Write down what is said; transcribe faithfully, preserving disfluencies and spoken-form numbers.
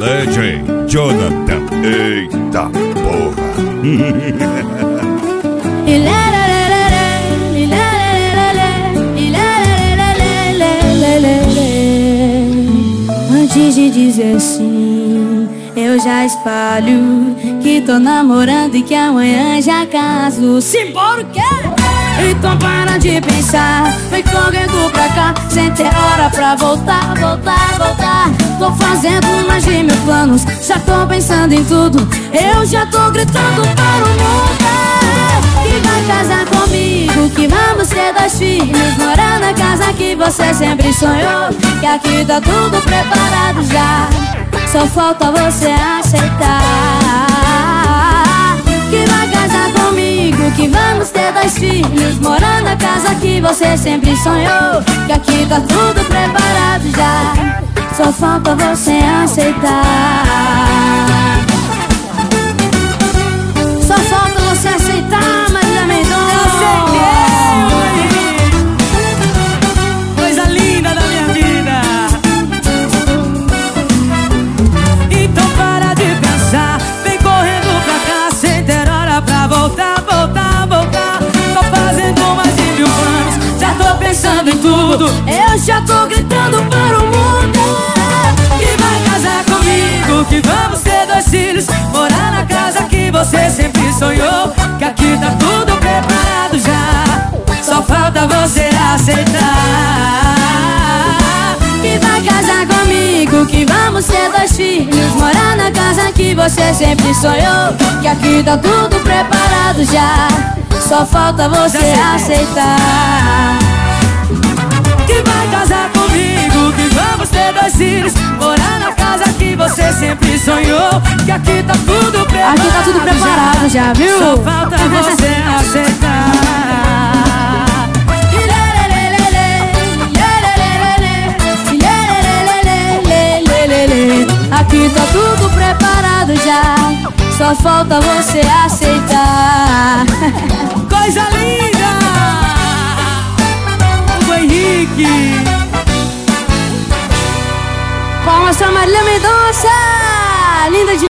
D J Jonathan. Eita porra. Antes de dizer sim, eu já espalho que tô namorando e que amanhã já caso. Simbora o quê? Então para de pensar, vem correndo pra cá, sem ter hora pra voltar, voltar, voltar. Tô fazendo mais de mil planos, já tô pensando em tudo. Eu já tô gritando para o mundo que vai casar comigo, que vamos ter dois filhos, morar na casa que você sempre sonhou, que aqui tá tudo preparado já, só falta você aceitar. Que vai casar comigo, que vamos ter dois filhos, morar na casa que você sempre sonhou, que aqui tá tudo preparado já, só falta você aceitar. Só falta você aceitar, Marília Mendonça. Coisa linda da minha vida. Então para de pensar, vem correndo pra cá, sem ter hora pra voltar, voltar, voltar. Tô fazendo mais de mil planos, já tô pensando em tudo. Eu já tô gritando para o mundo que vai casar comigo, que vamos ter dois filhos, morar na casa que você sempre sonhou, que aqui tá tudo preparado já, só falta você aceitar. Que vai casar comigo, que vamos ter dois filhos, morar na casa que você sempre sonhou, que aqui tá tudo preparado já, só falta você aceitar. Que vai casar comigo, que vamos ter dois filhos, morar na casa que você sempre sonhou, que aqui tá tudo preparado. Aqui tá tudo preparado já, já, viu? Só falta você aceitar. Aqui tá tudo preparado já, só falta você aceitar. Coisa linda! O Henrique. Palmas pra Marília Mendonça, linda de